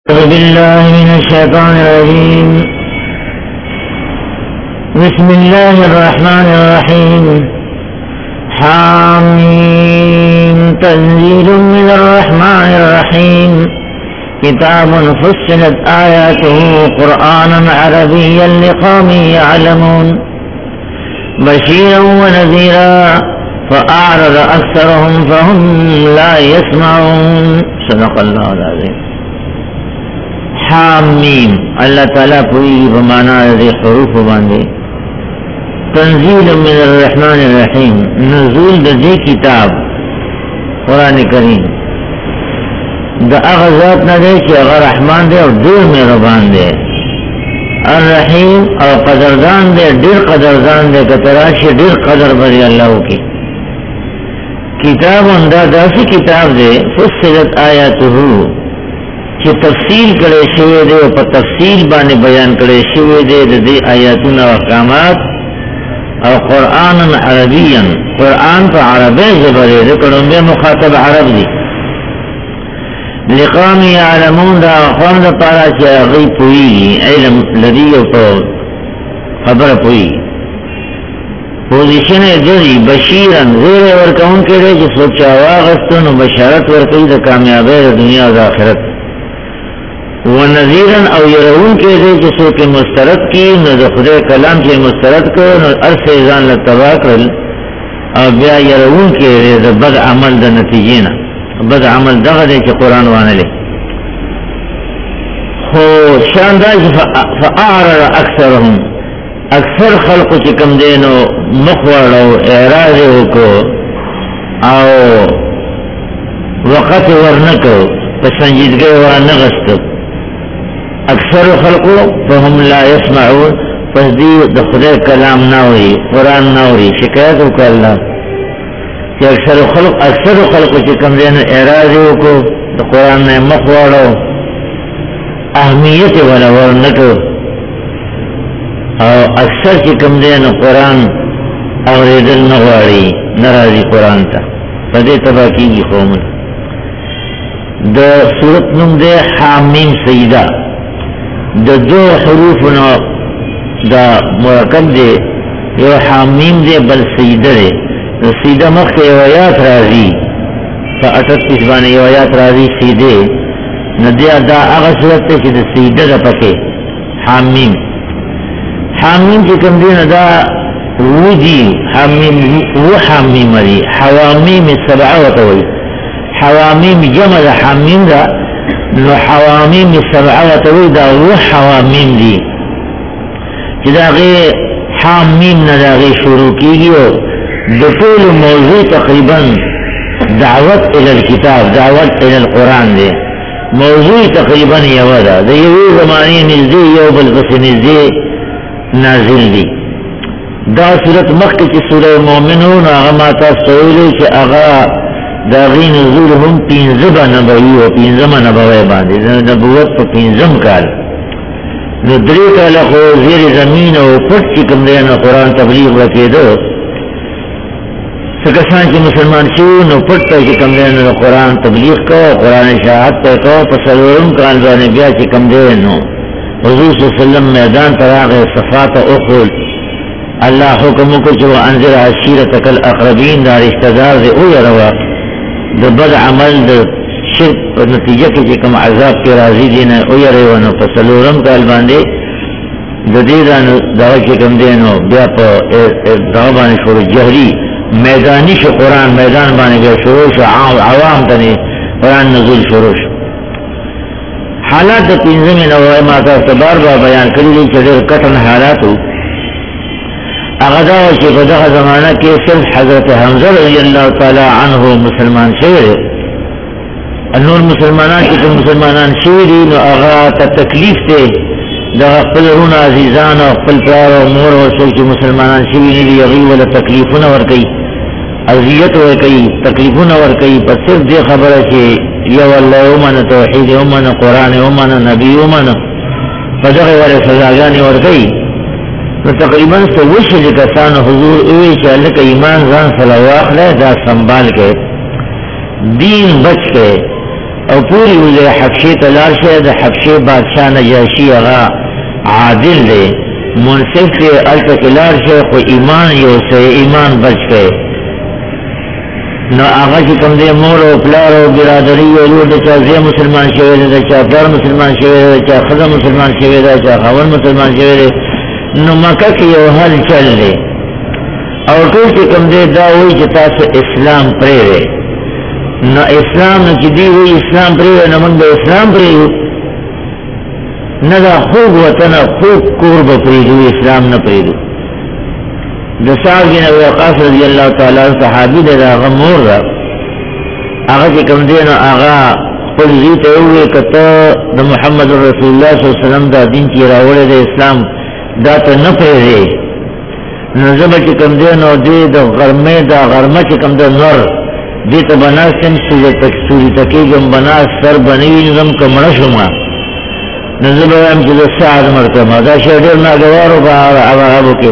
أعوذ بالله من الشيطان الرجيم. بسم الله الرحمن الرحيم. حاميم تنزيل من الرحمن الرحيم. كتاب فصلت آياته قرآنا عربيا لقوم يعلمون بشيرا ونذيرا فأعرض أكثرهم فهم لا يسمعون. صدق الله العظيم. حامیم اللہ تعالیٰ پوری بمانا رضی حروف باندے. تنزیل من الرحمن الرحیم، نزول دی کتاب قرآن کریم دا اغذات ندے چی اغا رحمان دے اور دیر مہربان دے، الرحیم اور قدردان دے، دیر قدردان دے کتراشی دیر قدر بری اللہ کی کتاب اندہ داسی کتاب دے فصلت آیاتہو چې تفصیل کړي شوی دی او په تفصیل باندې بیان کړي شوی دی د دې آیاتونو او احکامات، او قرآن عربیا، قرآن په عربی ژبه دی، د کومه مخاطب عرب دی. لقوم یعلمون، دا قوم لپاره چې هغه پوهیږي، علم لري او په خبره پوهیږي. پوزیشن دی بشیرا، زیر ورکون کړي چې څوک واغستون بشارت ورکړي د کامیابی د دنیا او آخرت. ونذیرا او يرون کې دې چې څوک مسترد کی نو د خدای کلام چې مسترد کړي نو ارسه ځان له تبا کړل، او بیا يرون کې د بد عمل د نتیجې نه، بد عمل دغه دې چې قران وانه لې خو شاندار. فاعرض اکثرهم، اکثر خلق چې کم دینو مخوړ او اعراض وکړو او وقت ورنکو په سنجیدګۍ ورنغستو، اکثر خلقو فهم لا يسمعون، پس دی د خدای کلام ناوری، قرآن ناوری. شکایت وکړه الله چې اکثر خلقو چې کم دین اعراض وکړو د قرآن نه مخ واړو، اهمیت ولا ورنکو، او اکثر چې کم دین قرآن اوریدل نه غواړي، ناراضي قرآن ته، په دې تبا کیږي قومونه. د سورت نوم دے حامیم سیدہ، د دو حروفنا دا مرکب دے، یو حامیم دے بل سیدہ دے. سیدہ مخ یو آیات رازی فا 38 بانے یو آیات رازی سیدے ندیا دا اغا صورت تے چی دا سیدہ دا پکے حامیم. حامیم چی کم دین دا وو دی حامیم، وو حامیم دی، حوامیم سبعہ وطوئی، حوامیم جمع دا حامیم دا، نو حوامیم سبعہ وطوی دا وہ حوامیم دی چی دا غی حامیم نا دا غی شروع کی گیو. دا طول موضوع تقریبا دعوت الالکتاب، دعوت الالقرآن دے. موضوع تقریبا یو دا دا یو زمانی نزدی یو بلقس نزدی نازل دی. دا صورت مخت چی سورہ مومنون آغماتا سوئلو چی آغا دا غی نزول هم پینزبا نبوی و پینزم نبوی باندی نبوت پا پینزم کال. نو دری کالا خو زیر زمین و پت چی کم دینا قرآن تبلیغ رکی دو، سکسان چی مسلمان شو نو پت تا چی کم دینا قرآن تبلیغ کو، قرآن شاہد تا کو، پسلورم کال بانی بیا چی کم دینا حضور صلی اللہ علیہ وسلم میدان تراغ صفات اخول اللہ حکمو کو چو انزر عشیرتک الاقربین دا رشتدار دے او یروا دا بد عمل دا شرک و نتیجہ کی کم عذاب کی راضی دینا او یریونو پسلورم کال باندے دا دیدانو داو کی کم دینو بیا پا داو بانے شروع جہری میدانی شو قرآن میدان بانے بیا شروع شو عوام تانی قرآن نزول شروع شو. حالات دا پینزمی نوائی ماتا اختبار با بیان کری لی چلیر کتن حالاتو اغدا وچی قدق زمانہ کے صرف حضرت حمزہ رضی اللہ تعالی عنہ مسلمان شوئے. نور مسلمانان کی تو مسلمانان شوئے نو اغا تا تکلیف تے دا قل رون عزیزان و قل پرار و مور و سوک چی مسلمانان شوئے نیلی اغی والا تکلیفون ورکی، عزیت ورکی، تکلیفون ورکی. پس صرف دے خبر چی یو اللہ امن توحید امن قرآن امن نبی امن پدغی والا سزاگانی ورکی. نو تقریباً سوش لکسان حضور اوی چا لکا ایمان زان صلواخ لے دا سنبال کے دین بچ کے او پوری وزه حبشی تلار شه دا حبشی بادشاہ نجاشی اغا عادل دے منصف دے التک لار شه خو ایمان یو سے ایمان بچ گئے نو آغا چی کم دے مور و پلار و برادری و لور دا چا زی مسلمان شوئے دا چا پلار مسلمان شوئے دا چا خدا مسلمان شوئے دا چا خاون مسلمان شوئے دا نو مکہ کی یو حل چل دے او ټول چې کوم دی دا وایي چې تاسو اسلام پرېږدئ نو اسلام نه چې دی وایي اسلام پرېږدئ نو موږ به اسلام پرېږدو نه دا خوږ وطن خوږ کور به پرېږدو اسلام نه پرېږدو د سعد بن ابي وقاص رضی الله تعالی عنہ صحابي دی د هغه مور ده هغه چې کوم دی نو هغه خپل زوی ته وویل که ته د محمد رسول الله صلی الله علیه وسلم دا دین چې راوړی د اسلام دا ته نه پرېږدې نو زبا چې کم دی نو دی د غرمه دا غرمه چې کم دی نور دی ته بناستم سوری تکیږم بناست سر بنوي نظم کمړه شوما نو زبا وایم چې د سعد مرتبه دا شی ډېر ناګوارو په هغه کې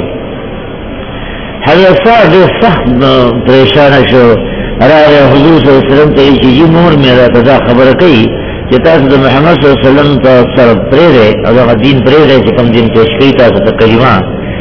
حضرت سعد ډېر سخت پریشانه شو راغی حضور صلی الله علیه وسلم ته چې جی مور مې راته دا خبره کوي چې تاسو د محمد صلی الله علیه وسلم ته سره پرېږدئ او هغه دین پرېږدئ چې کوم دین پیش کوي تاسو ته کلمه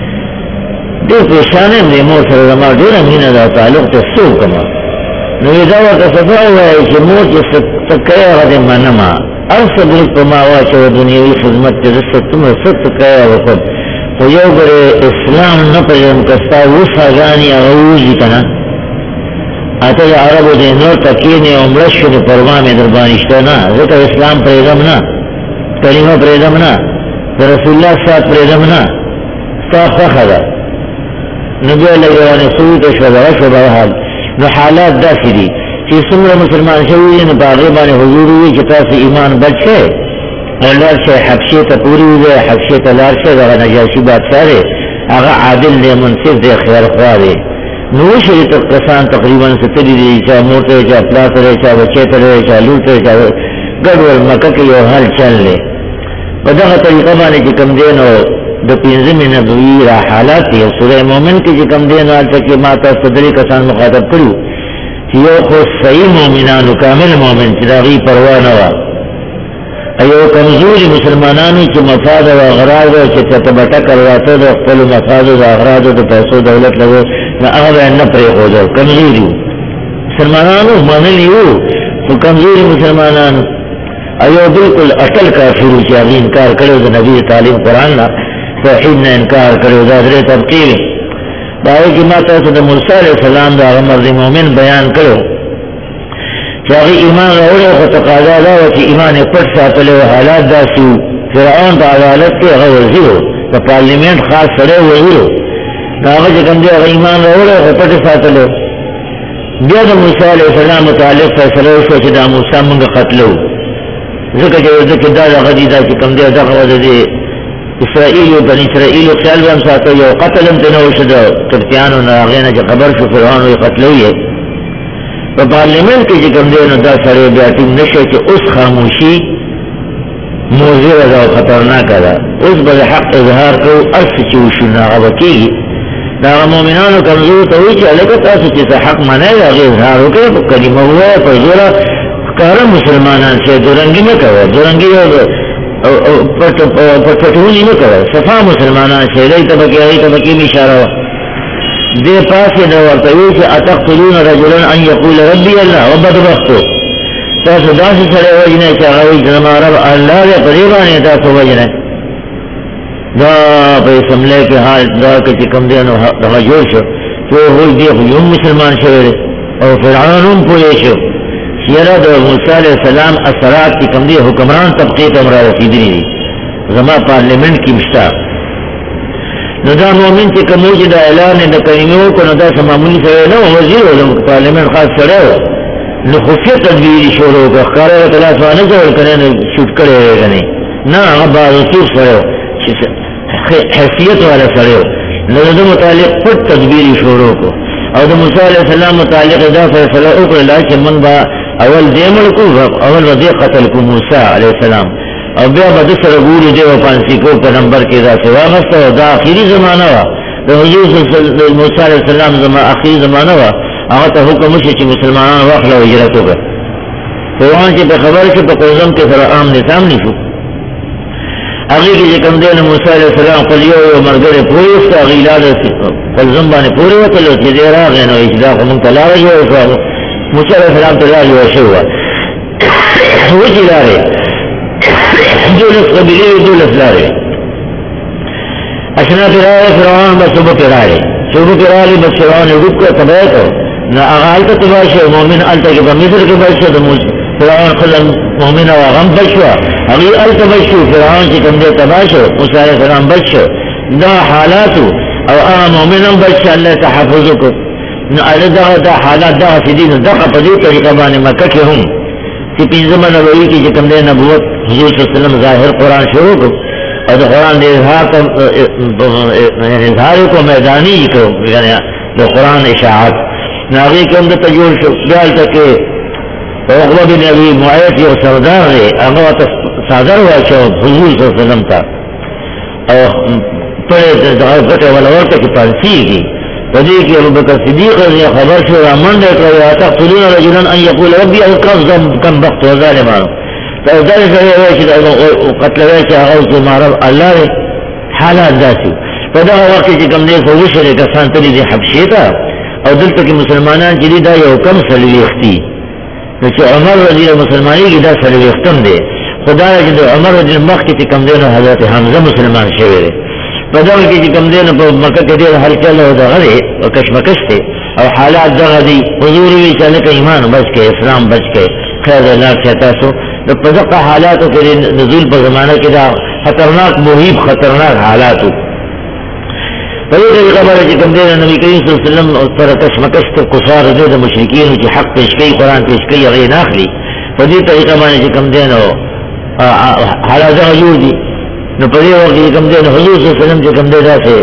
دیر پیشانه دی مور سره زما ډیره مینه ده تعلق ته څو کما نو دا ورته صفا وایي چې مور چې تکیا غته منما او صبر په ما واچو دنیوي خدمت ته ستمه ستکیا وکړ خو یو ګره اسلام نه پېژن کستا وساګانی اوږي کنه اته عربو دې نو تکینه عمره شنو پروا مې دربانشته نه ځکه اسلام پرېږدم نه کلمه پرېږدم نه رسول الله صلی الله علیه وسلم نه صافه خدا نبی علیہ السلام سویت شو بہال نو حالات داسی دی چی سمرا مسلمان شوی نو باغی بانی حضور ہوئی چی تاسی ایمان بچ ہے اور لار شے حبشی تا پوری ہوئی حبشی تا لار شے دا نجاشی بادشاہ دے اغا عادل دے منصف دے خیر خواہ دے نوشی کسان تقریبا ستری دی چا موتے چا پلاس رے چا بچے ترے چا لوتے چا گڑول مکہ کی یو حل چل لے بدغ طریقہ بانی چی کم دین اور د پنځم نبوي را حالات یو سوره مؤمن کې چې کوم دین حالت کې ماته صدري کسان مخاطب کړو چې یو خو صحیح مؤمنانو کامل مؤمن چې دغه پروا نه و ایو کمزوري مسلمانانو چې مفاد او اغراض چې تبټه کړواته د خپل مفاد او اغراض د پیسو دولت لګو نه هغه نه پرې هوځو کمزوري مسلمانانو مؤمن یو خو کمزوري مسلمانانو ایو بالکل اٹل کافر چې هغه انکار کړو د نبی تعلیم قران نه توحید نه انکار کړو دا درې تبقیر دا چې ما تاسو د موسی علیه السلام د امر مومن بیان کړو چې هغه ایمان راوړی خو تقاضا دا و چې ایمان یې پټ ساتلی و حالات داسې وو فرعون په عدالت کې هغه وزیر و د پارلیمنټ خاص سړی وزیر و نو هغه چې کوم دی هغه ایمان راوړی خو پټ ساتلی بیا د موسی علیه السلام متعلق فیصله وشوه چې دا موسی موږ قتلو ځکه چې دا دغه دي دا چې کوم دی دغه وجه دی اسرائیل و بنی اسرائیل و خیال بهم ساتو یو قتل هم تنو شد ترکیانو ناغینا چه خبر شو فرعون وی قتلوی ہے پا پارلیمنٹ کی چکم دینو دا سڑے بیاتیم نشو چه اس خاموشی موزیر دا و خطرناک دا اس بز حق اظہار کرو ارس چوشو ناغا کی ناغا مومنانو کمزور توی چه علکت اسو چه حق منای دا غی اظہار ہو کر کلمہ ہوا ہے پر زورا کارا مسلمانان سے درنگی مکوه درنگی پټټونی نه کوي صفا مسلمانان چې لای تبکی اشاره دې پاسه دا ورته وی چې اتقتلون رجلا ان يقول ربي الله وبدبختو تاسو داسې سره وایي چې هغه وایي چې ما رب الله دې پریوانه تاسو وایي دا په سملې کې حال دا چې کوم دی نو هغه جوړ شو چې وایي دې یو مسلمان شوی او فرعون هم پوه شو سیرہ دو موسی علیہ السلام اثرات کی کم دی حکمران طبقے ته مرا رسیدلی دي زما پارلیمنٹ کی مشتا نو دا مومن چې کوم چې دا اعلان د کلمو کو نو دا معمولی سره نه وزیر ولوم پارلیمنٹ خاص سره نو خفیه تدبیر شروع وکړه تعالی سبحانه جوړ کړي نه شوټ کړي غني نه هغه رسول سره حیثیت والا سره نو د متعلق پټ تدبیر شروع کو او د موسی علیہ السلام متعلق دا فیصله وکړه چې من با اول دې ملکو اول ودی قتل کو موسی علیہ السلام او بیا به سره ګوري دی په پانسی کو په نمبر کې دا سوا غسته دا اخیری زمانہ وا د حضور موسی علیہ السلام زما اخیری زمانہ وا هغه ته حکم شي چې مسلمانان واخلو هجرت وکړي فرعون چې په خبر کې په قلزم کې سره عام نظام نشو هغه کې کوم دین موسی علیہ السلام خپل یو مرګره پولیس ته غیلاله قلزم باندې پوره وکړ چې دی راغی نو اجازه کوم تلاوه یو موسی علیہ السلام ته راځي او شو وځي لاره دولس قبیله دولس لاره اشنا فرعون بس صبح کراره صبح کراره بس فرعون روک کا تباہ کو نہ اغال کا تباہ شو مومن التا کے مصر کے بچو د فرعون خلل مومن او غم بچو اغي التا بچو فرعون چې کوم دې تباہ شو موسی علیہ السلام بچو دا حالات او مومن بچ الله تحفظ کو نو دا حالات دا دین دغه په دې طریقه باندې مکه کې هم چې په زمانه وی کې کوم دې نبوت حضور صلی الله علیه وسلم ظاهر قرآن شروع کو اور قرآن دے اظہار کو میدانی کو یعنی دو قرآن اشاعت ناغی کے اندر تجول شو بیال تکے عقبہ بن ابی معیت یو سردار رے اغوات صادر ہوا شو حضور صلی اللہ علیہ وسلم تا اور پڑے فتح والورتا کی پانسی کی ودی کی ابو بکر صدیق رضی خبر شو رحمان دے کرو یا تقتلون رجلن ان یقول ربی او کم بخت وظالمان فذلك قتل ویسے اغوث معرب اللہ حالات داسی فدا وقت چې کوم دې فوشره کسان تلی دې حبشې ته او دلته کې مسلمانان چې دا یو کم سلويختي نو چې عمر رضی الله مسلمانۍ کې دا سلويختم دي خدای چې عمر رضی الله مخکې چې کوم دې نو حضرت حمزه مسلمان شوی دی فدا کې چې کوم دې نو په مکه کې ډېر هلچل او دغه او کشمکش دي او حالات دغه دي حضور وی چې لکه ایمان بچ کې اسلام بچ کې خیر الله چې تاسو د پدغه حالاتو کې نزول په زمانہ کې دا خطرناک محیب خطرناک حالاتو په دې خبره چې کوم دې نبی کریم صلی الله علیه وسلم او تر کشمکش ته کفار دې د مشرکین چې حق پیش کوي قران پیش کوي هغه نه اخلي په دې طریقه باندې چې کوم دې نو حالات موجود دي نو په دې وخت کې کوم دې حضور صلی الله علیه وسلم چې کوم دې راځي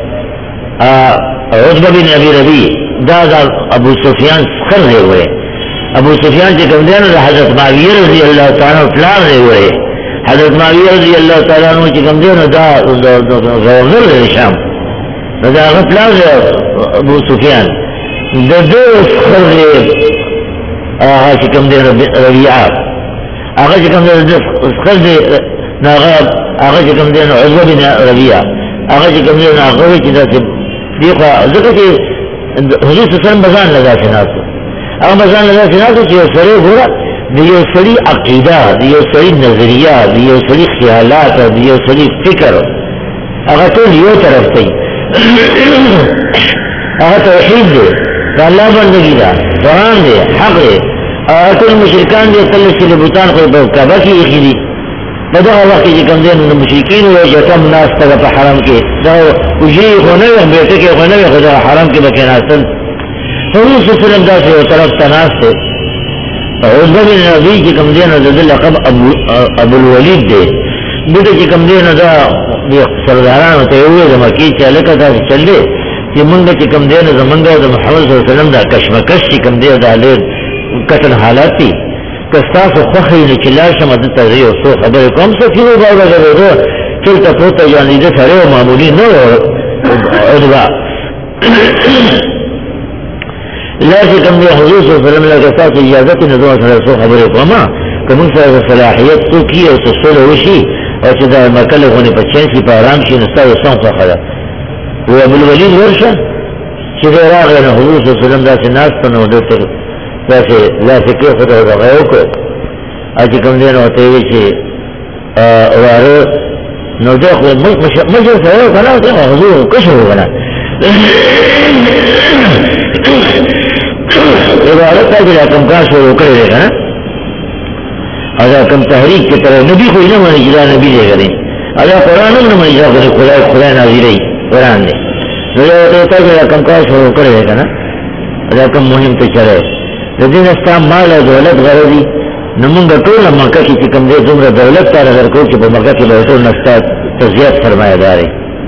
عتبہ بن ابي ربيع دا ابو سفیان څخه وي ابو سفیان چې کوم دی نو حضرت معاویه رضی الله تعالی عنہ پلان دی وای حضرت معاویه رضی الله تعالی عنہ چې کوم دی نو دا غوغل دی شام دا هغه پلان دی ابو سفیان د دې خرې هغه چې کوم دی ربيعه هغه چې کوم دی خرې هغه چې کوم دی نو عزوه بن ربيعه هغه چې کوم دی نو هغه چې دا دی خو ځکه چې حضور صلی الله علیه وسلم بزان لگا شناسو اگر مثلا لگا سناسو چی یو سری گورا دیو سری عقیدہ دیو سری نظریہ دیو سری خیالات دیو سری فکر اگر تو یو طرف تی اگر توحید دے اللہ بندگی دا قرآن دے حق دے اگر تو مشرکان دے تلسی لبوتان کوئی کعبہ کی ایخی دی بدا وقت جی کم دین مشرکین ہوئے جو کم ناس تگا پا حرم کے دا اجری خونوی بیٹے کے خونوی خدا حرم کے بکی ناستن حضور صلی اللہ علیہ وسلم دا سے طرف تناس تے عزبہ بن نبی کی کم دین دا لقب ابو الولید دے بیٹے کی کم دین دا سرداران ہوتے ہوئے دا مکی چالکا دا سے چل دے کہ منگا کی کم دین دا منگا دا محمد صلی اللہ علیہ وسلم دا کشمکش کی کم دین دا لیر قتل حالات تی کستاسو خوخی نچلار شمدد تغییر سو خبر کم سفیو باورا گرے چلتا پوتا جانی دے سرے و معمولی نو عدبا لیسے کم دے حضور صلی اللہ علیہ وسلم لگا ساتھ اجازت نظر سرے سو خبر کما کمون سر صلاحیت تو کی اور سسول وشی اور چیزا مکل ہونے پر چینسی پر آرام شی نستا وستان خواہ خدا وہ ابو الولید ورشا چیزا راغ لینا حضور صلی اللہ علیہ وسلم دا سے ناس پنو دیتر ویسے لیسے کی خدا دا غیو کو اچھی کم دین ہوتے ہوئے چی وارو نو دیکھو مجھے سرے کنا حضور کش ہو گنا عبارت ہے کہ کم کار شروع کرے گا اگر کم تحریک کی طرح نبی کوئی نہ مانی جدا نبی دے گا نہیں اگر قرآن نہ مانی جدا خدا نازی رہی قرآن نے ہوتا ہے کہ کم کار شروع کرے گا نا اگر کم مہم تو چلے لیکن استا مال دولت غرضی نمونگا طول مکہ کی چکم دے دمرا دولت تار اگر کوئی چپا مکہ کی بہتر نستا تزیاد فرمایا دارے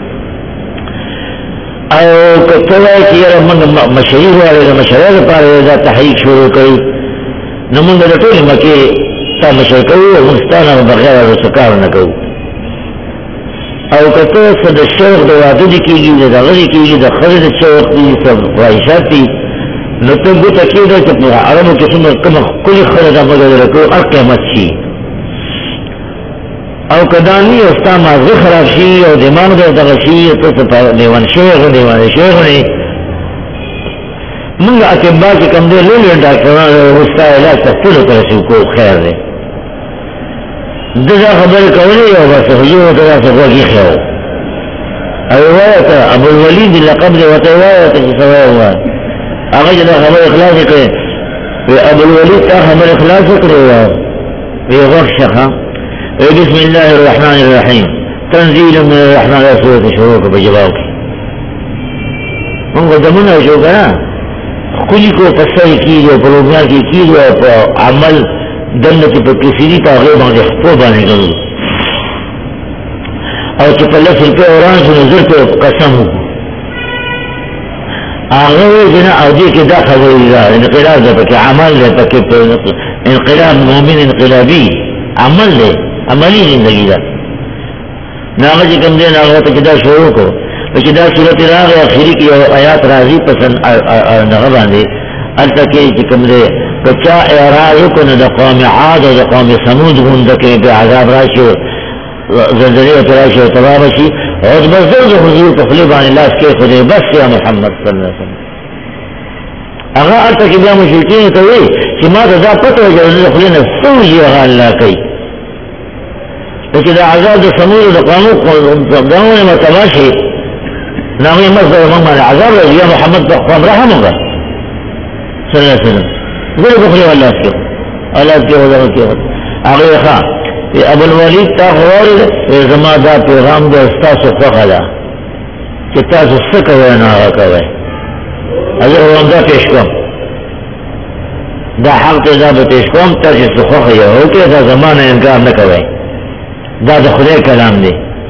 او کتوائی چی یرا منگا مشریح والے دا مشریح پارے دا تحریک شروع کری نمونگا دا طول مکہ تا مشرکو و مستانا بغیر و سکار نکو او کتوائی صد شوق دا وعدد کی گی دا غری کی گی دا خرد شوق دی سب خواہشات دی نو ته ګوته کېده چې په عربو کې څومره کومه ښکلې ښځه ده مګر درکو هر قیمت شي او کدانی او ستا مازغه خراب شي او دماغ دې دغه شي ته په دیوان شوی غوډیوانه شوی غوډي موږ اطباء چې کوم دی لولې ډاکټرانو وستا علاج تفصیل کوي کو خیر دی دغه خبره کولې او بس هجو ته تاسو وګی خو او وایته ابو الولید لقب دی وته وایته چې سوای و هغه دا خبره اخلاص کړي وی ابو الولید ته خبره اخلاص کړي وی غشخه بسم الله الرحمن الرحیم تنزیل من الرحمن سورۃ شروع په جواب کې موږ دمنه شو کنه کلی کو پسای کیږي په روزه کې کیږي په عمل دنه کې په کثیری پاغه باندې خپل باندې کوي او چې په لفظ په اوران شو نظر ته قسم هغه جنا او دې کې دا خبرې ده انقلاب ده په عمل ده په انقلاب مؤمن انقلابي عمل ده عملی زندگی ده ناغه چې کوم دې ناغه ته دا شروع کو چې دا سورۃ راغه اخیری کې آیات راځي پسند هغه باندې البته چې کوم دې کچا اعراض کو نه د قوم عاد او د قوم ثمود غوند کې به عذاب راشي زلزلې او راشي او تباہ شي او بزرګ حضور په خلی باندې لاس کې خدای بس یا محمد صلی الله علیه وسلم هغه البته کې بیا مشرکین ته وي چې ما دا پته وجه خلی نه سوجي هغه الله کوي چې دا عذاب د ثمود د قوم دغه متباشي ناوی مصدر محمد عذاب یا محمد بخواب رحمه صلی اللہ علیہ وسلم ذلك بخلی والله اسکر اللہ اسکر وزر اسکر آغی خواه ابو الولید تا خوارد زما دا پیغام دا استاسو خوخلا چه تاسو سکوی ناغا کوی ازر وان دا پیشکم دا حق دا بتیشکم تا چه سخوخی ہوکی دا زمان انکار نکوی دا دا خدای کلام دی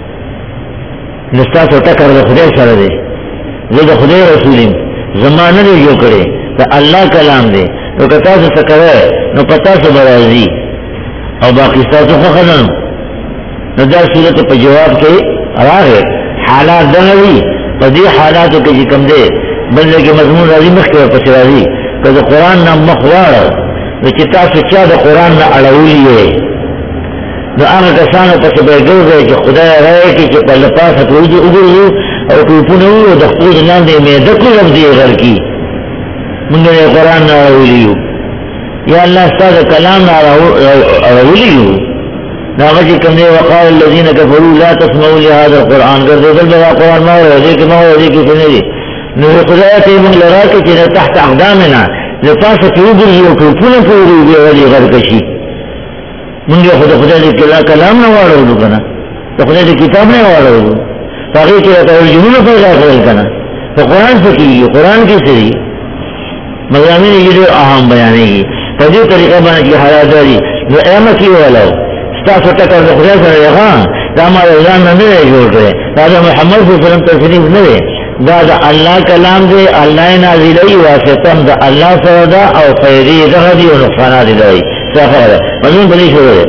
نستاسو تکر دا خدای سره دی زه دا خدای رسولیم زمانه دی جو کرے دا اللہ کلام دی نو کتاسو سکوی نو پتاسو برازی او باقی ستاسو خخنن نو دا صورت پا جواب کے راغے حالات دنوی پا دی حالاتو کے جکم دے بلدے کے مضمون رازی مخی و پس رازی کہ دا قرآن نا مخوارا نو چتاسو چا دا قرآن نا اڑولی ہے نو آغا کسانو پس بیگو گئے چه خدای رائے کی چه پل پاسا پوجی اگرزو او کوپونو او دخپوز نام دے میدکو رب دی غر کی منگل قرآن نا اڑولیو یا اللہ استاد کلام نا اڑولیو ناغا چه کم دے وقال اللذین کفروا لا تسمعوا لهذا القرآن کردے دل بدا قرآن ما ہو دے کہ ما ہو دے کہ سنے دی نو خدای تے منگ لرا کے چه تحت اقدامنا لپاسا کی اگرزو کوپونو پوری دی غلی غر کشی منگی خدا دی کلام نہ واڑو کنا تو خدا دی کتاب نہ واڑو باقی کہ ترجمہ پیدا کرل کنا تو قرآن سے کی قرآن کی سری مضامین یہ اہم بیان ہے تجھے طریقہ بنا کی حالات داری جو ایم کی والا ستا ستا کر خدا سے رہا ہمارے اعلان نہ دے جوڑ رہے راجا محمد صلی اللہ علیہ وسلم تشریف نہ دے دا اللہ کلام دے اللہ نازلی واسطہ دا اللہ سودا او خیری دغدی و نقصانات دائی ساخر ہے مضمون بلی شروع ہے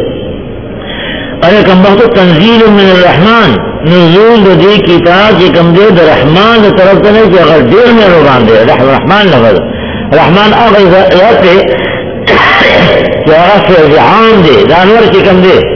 ارے کم بخت تنزیل من الرحمن نزول دا دی کتاب کی کم دے دا رحمان دا طرف کرنے کی اگر دیر میں روان دے رحمان لفظ رحمان آغا یاد دے کہ آغا سے عام دے دانور کی کم دے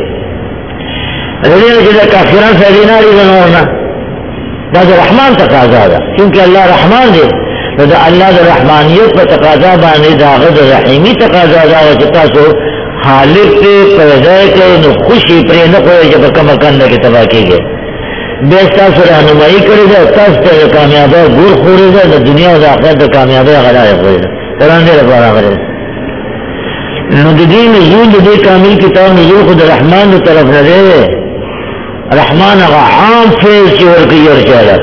رضینا کہ دا کافران فیدیناری دنورنا دا رحمان تقاضا دا کیونکہ اللہ رحمان دے دا اللہ دا رحمانیت پر تقاضا بانے دا غد رحیمی تقاضا دا وچتا سو خالق تے پیدا کے نو خوشی پرے نہ کوئی جب کم کن کے تباہ کی گئے بیستا سو رہنمائی کرے دا تاس تے کامیابی گور خورے دا دنیا دا آخرت دا کامیابی غلا خورے دا قرآن دے رفارا کرے نو دی نزول دے کامل کتاب نزول خود رحمان دا طرف نہ دے رحمان اغا عام فیل چی ورکی ورچالا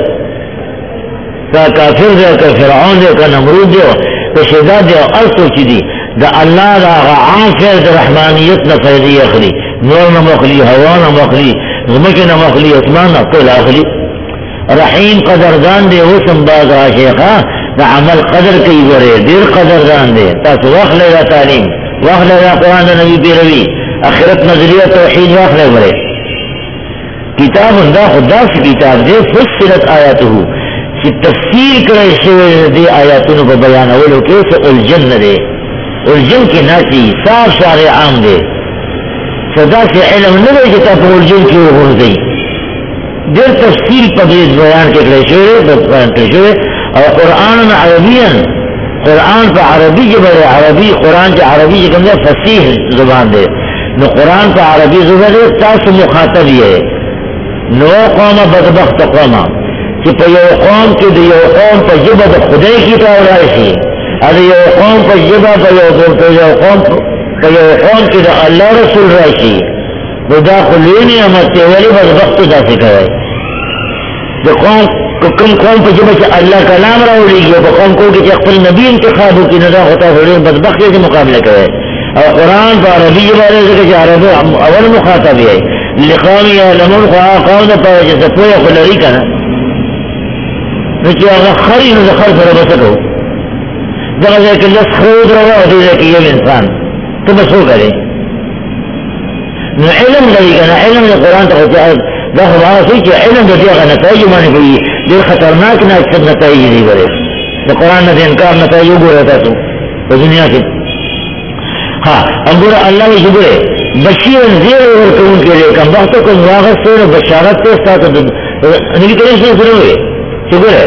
کا کافر دے کا فرعون دے کا نمرود دے کا شداد دے ارسو چی دی دا اللہ دا اغا عام فیل دا رحمانیت نا فیدی اخلی نور نا مخلی ہوا نا مخلی زمک نا مخلی اسمان نا قل اخلی رحیم قدردان دے وسم باز عاشقا دا عمل قدر کی برے دیر قدردان دے تاس وقت لے گا تعلیم وقت لے گا قرآن دا نبی پیروی اخرت نظریہ توحید وقت لے برے کتاب دا خدا سے کتاب دے فصلت آیاتہو چې تفسیر کړی شوی دی آیاتونو په بیانولو کې څه الجن نه دی الجن کې ناسي صاف شارع عام دی صدا سے علم نه دی چې تاسو الجن کې وګورئ ډېر تفصیل په دې بیان کې کړی شوی دی بیان کړی شوی او قرآن عربیاً قرآن په عربي ژبه عربي قرآن چې عربي چې کوم دی فصیح زبان دی نو قرآن په عربي ژبه دی تاسو مخاطب یې نو قوم بدبخت قوم چې په یو قوم کې د یو قوم په ژبه د خدای کتاب راشي او د یو قوم په ژبه په یو قوم کې د الله رسول راشي نو دا خو لوی نعمت دی ولې بدبختو داسې کوئ د قوم کوم قوم په ژبه چې الله کلام راوړېږي په قوم کې چې خپل نبي انتخاب وکړي نو دا خو تاسو ډېر بدبخت یې مقابله کوئ او قرآن په عربي ژبه راځي چې عربي اول مخاطب یې لقوم یعلمون خو قوم د پاره چې څه پوهه خو لري که نه نو چې هغه خري نو د خر سره به څه کوو دغه ځای کې لس خره ودروه او دې ځای کې یو انسان ته به څو کوې نو علم لري که نه علم د قرآن ته دا خو هغه څه چې علم د دې هغه نتایجو باندې کوي ډېر خطرناک نتایج دي بلې د قرآن نه د انکار نتایج وګورئ تاسو په دنیا کې ها وګوره الله وایي چې ګوره بشیر زیر ورکوونکی دی کم وخته کوم واغستې نو بشارت ته ستاسو نبي کریم صلی الله علیه وسلم چې ګوره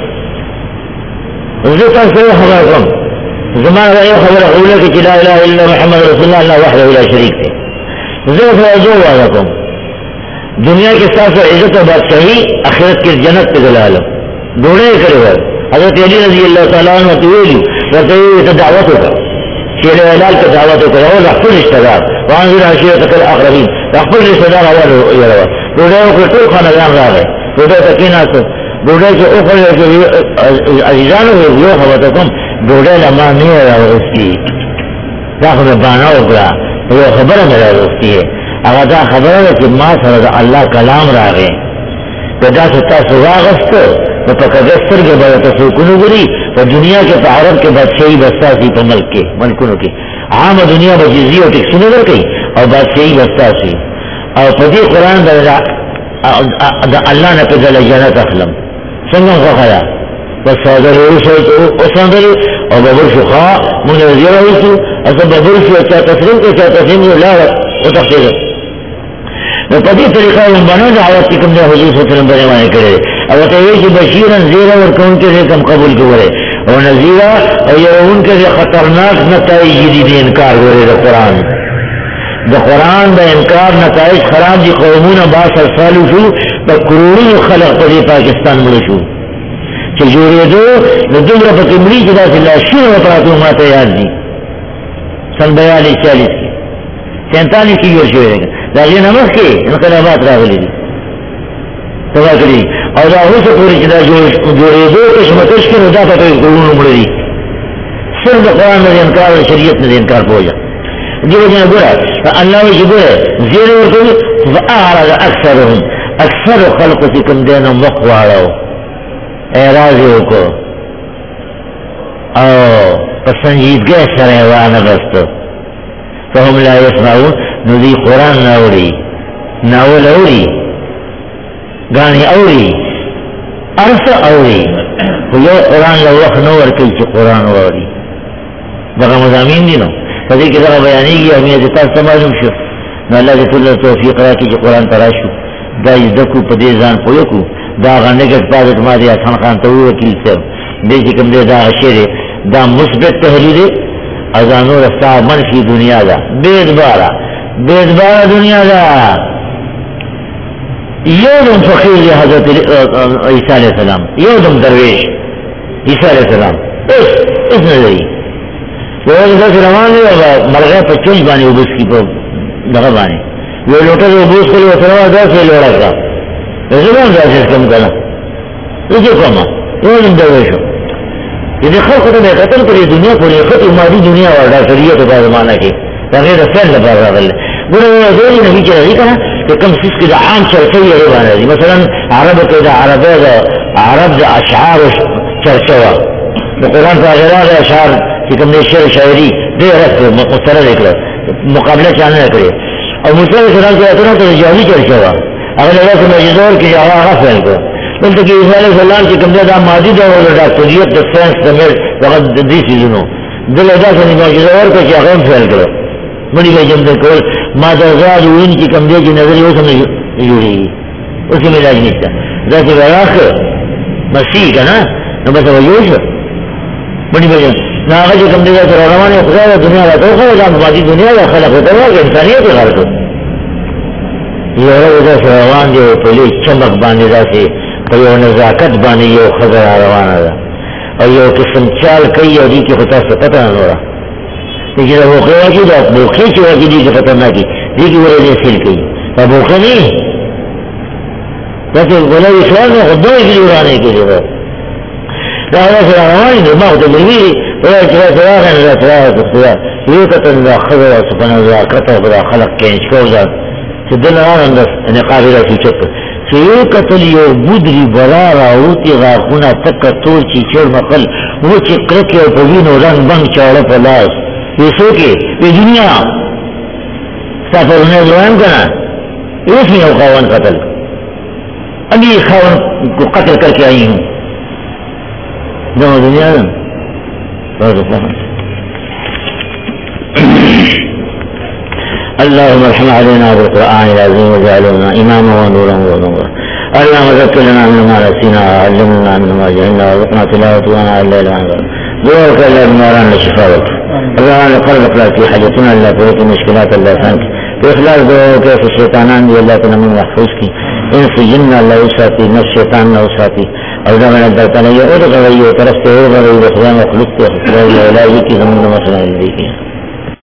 زه تاسو ته خبره کوم زما یو خبره اوله کې چې لا اله الا محمد رسول الله الله وحده لا شریک دی زه خو جو وایم کوم دنیا کې تاسو عزت او بادشاہي آخرت کې جنت ته دلاله ډوړې کړو حضرت علی رضی الله تعالی عنہ ته ویلي ورته دعوت وکړه چې له اعلان کې دعوت وکړه او خپل رشتہ دار وانځي عشیرتک الاقربین خپل رشتہ دار اول یو ډوړې وکړه ټول خاندان راغی ډوړې ته کېناستو ډوډۍ چې وخوړل چې عزیزانو یو خبره ته کوم ډوډۍ له ما نه راوستي دا خو مې بانه وکړه یو خبره مې راوستي هغه دا خبره ده چې ما سره د الله کلام راغی که داسې تاسو واغسته نو په کږه سترګې به ورته څوک ونه ګوري په دنیا کې په عرب کې بادشاهي به ستاسي په ملکونو کې عامه دنیا به جزیه او ټکسونه درکوي او بادشاهي به ستاسي او په دې قرآن د الله نه په ځله جنت اخلم څنګه خوښه ده بس صادر وسندل او ببر شو خواه مونږ زیره ویسو اصلا ببر شو چا تسلیم که چا تسلیم لا وتخصیده نو په دې طریقه یې باندې دعوت کې کوم د حضور صلی الله علیه وسلم باندې کړی او ته وی چې بشیرا زیره ورکوونکی دې کم قبول کوي او نذیرا او يرونکي دې خطرناک نتایج دي د انکار غوړي د قران د قران د انکار نتایج خراب دي قومونه با سالو شو په کروڑونو خلق په پاکستان مړ شو چې جوړېدو د دومره په کمري چې داسې لاشونه پراتو ماته یاد دي سن 42 40 47 کې جوړ شوی دی دا یې نه مخکې انقلابات راغلي دي تبا کړي او دا اوس پورې چې دا جوړېدو کشمکش کې نو دا په کروڑونو مړ دي صرف د قران د انکار او شریعت د انکار پوجا دیو جنا ګره الله یې ګره زیر ورته فاعرض اکثرهم اکثر خلق چې کوم دینه مخواړو اعراض وکړو او پسنجیدګۍ سره وانه غوښتو فهم لا يسمعون نو دی قرآن ناوری ناول اوری گانی اوری ارس اوری خو یو قرآن لو وقت نو ورکی چی قرآن اوری دقا مضامین دی نو فدی که دقا بیانیگی امیت تاستا معلوم شو نو اللہ دی کل توفیق را کی چی قرآن تراشو دا ازدکو پدی زان پویکو دا آغا نگت پادت ما دی حسن خان تاوی وکیل سر دیشی کم دی دا غشیر دا مثبت تحلیل ازانو رستا منفی دنیا دا بیدبارا دنیا دا یو دم فقیر حضرت عیسیٰ علیہ السلام یو دم درویش عیسیٰ علیہ السلام اس نظری وہ دس روان دی مرغے پر چونچ بانی اوبوس کی پر دغا بانی وہ لوٹا جو اوبوس کلی وہ سروا دا سے لوڑا کا زبان دا سے کم کنا اسے کما یو دم درویشو یہ خلق تو بے قتل پر دنیا پوری خط مادی دنیا اور ڈاکٹریت کا زمانہ کی تغیر فعل لپاره راغله ګوره زوی نبی چې راځي کنه چې کوم څه کې د عام چرچه یې روانه مثلا عربو کې د عرب د اشعار چرچه وا د قران په غیر اشعار چې کوم د شعر شاعري ډېر مستند کړو مقابله چانه کړی او موسی سره چې اتنه ته جاهلی چرچه وا هغه له معجزور کې هغه فعل کو دلته کې عیسی علیه السلام چې کوم دا ماضي دا ول ډاکټریت د ساينس د مل وخت د دې سيزونو دلته دا څنګه معجزه ورکړي چې هغه فعل کړو مړي به جمع کول ما دا زاد وین چې کوم دې چې نظر یو څنګه جوړي اوس یې علاج نشته دا چې راخه مسیح کنه نو به یو شو مړي به نه هغه چې کوم دې سره روانه خدای د دنیا له توخه د ماضي دنیا له خلق ته ورغی انسانيت غلط یو دا روان دی په لې چمک باندې راځي په یو نزاکت باندې یو خبر روانه ده او یو قسم چال کوي او دې کې خطا څه پته نه وره چې دا وخت کې دا بوخي چې وږي دې پته نه کی دې کې ورته فیل کوي په بوخي نه دا چې ولې څنګه خدای دې ورانه کوي دا هغه روان دی ما ته ویلي او چې راغله راځه یو کته دا خبره سبحان الله کته خبره خلق کې څو چې دلته نه قابلیت چې چې یو کتل یو بودری بلا راوتی غاخونه تک تور چې چور مخل و چې کرکه او په وینو رنگ بنګ چاړه په لاس یسو کې په دنیا سفرونه روان کړه اوس یو خاون قتل ابي خاون کو قتل کرके आई हूं دغه دنیا ده اللهم ارحم علينا بالقرآن العظيم واجعلنا إماما ونورا ونورا اللهم ذكرنا مما نسينا وعلمنا مما جهلنا وارزقنا تلاوته وانا الليل والنهار دعوك الا بمولانا شفاءك اللهم قلبك لا في حاجتنا الا فريق المشكلات الا فانك في اخلاص دعوك في الشيطانان دي الله تنمي محفوظك انس جنة الله وساتي نفس شيطان الله وساتي او دا من الدرطانية ادغى غيو طرفته ادغى غيو بخدام وخلقته وخلقه ولا يكي زمن مثلا يليكي